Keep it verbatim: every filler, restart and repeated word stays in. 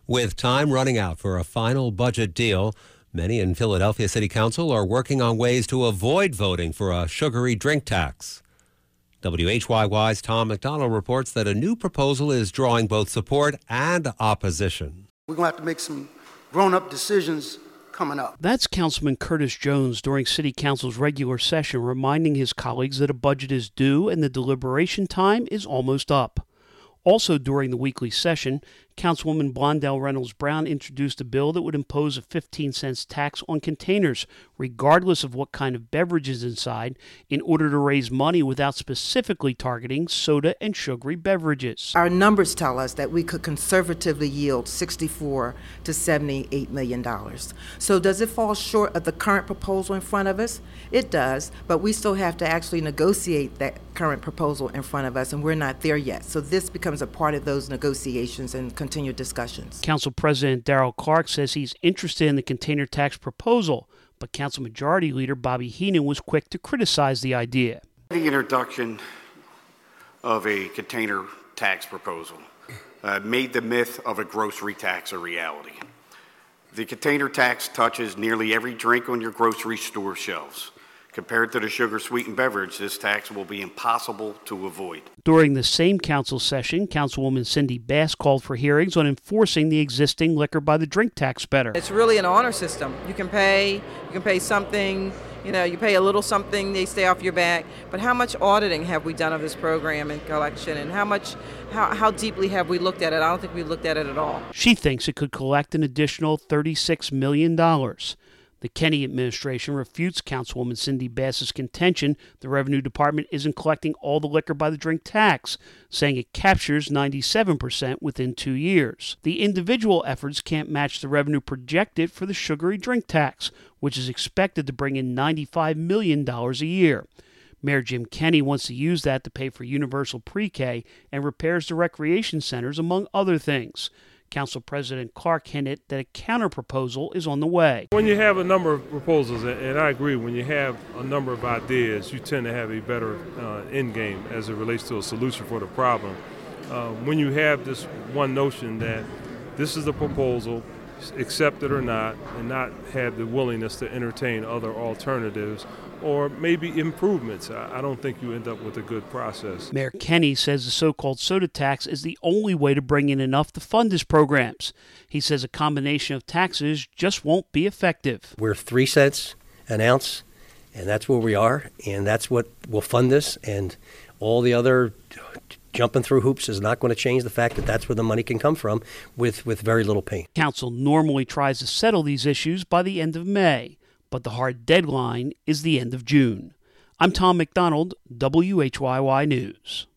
With time running out for a final budget deal, many in Philadelphia City Council are working on ways to avoid voting for a sugary drink tax. W H Y Y's Tom McDonald reports that a new proposal is drawing both support and opposition. We're going to have to make some grown-up decisions coming up. That's Councilman Curtis Jones during City Council's regular session, reminding his colleagues that a budget is due and the deliberation time is almost up. Also during the weekly session, Councilwoman Blondell Reynolds Brown introduced a bill that would impose a fifteen cents tax on containers, regardless of what kind of beverage is inside, in order to raise money without specifically targeting soda and sugary beverages. Our numbers tell us that we could conservatively yield sixty-four to seventy-eight million dollars. So does it fall short of the current proposal in front of us? It does, but we still have to actually negotiate that current proposal in front of us, and we're not there yet. So this becomes a part of those negotiations and continued discussions. Council President Darrell Clark says he's interested in the container tax proposal, but Council Majority Leader Bobby Heenan was quick to criticize the idea. The introduction of a container tax proposal uh, made the myth of a grocery tax a reality. The container tax touches nearly every drink on your grocery store shelves. Compared to the sugar-sweetened beverage, this tax will be impossible to avoid. During the same council session, Councilwoman Cindy Bass called for hearings on enforcing the existing liquor by the drink tax better. It's really an honor system. You can pay, you can pay something, you know, you pay a little something, they stay off your back. But how much auditing have we done of this program and collection, and how much, how, how deeply have we looked at it? I don't think we looked at it at all. She thinks it could collect an additional thirty-six million dollars. The Kenney administration refutes Councilwoman Cindy Bass's contention the Revenue Department isn't collecting all the liquor by the drink tax, saying it captures ninety-seven percent within two years. The individual efforts can't match the revenue projected for the sugary drink tax, which is expected to bring in ninety-five million dollars a year. Mayor Jim Kenney wants to use that to pay for universal pre-K and repairs to recreation centers, among other things. Council President Clark hinted that a counter-proposal is on the way. When you have a number of proposals, and I agree, when you have a number of ideas, you tend to have a better uh, end game as it relates to a solution for the problem. Uh, when you have this one notion that this is the proposal, accept it or not, and not have the willingness to entertain other alternatives or maybe improvements, I don't think you end up with a good process. Mayor Kenney says the so-called soda tax is the only way to bring in enough to fund his programs. He says a combination of taxes just won't be effective. We're three cents an ounce, and that's where we are, and that's what will fund this, and all the other jumping through hoops is not going to change the fact that that's where the money can come from with, with very little pain. Council normally tries to settle these issues by the end of May, but the hard deadline is the end of June. I'm Tom McDonald, W H Y Y News.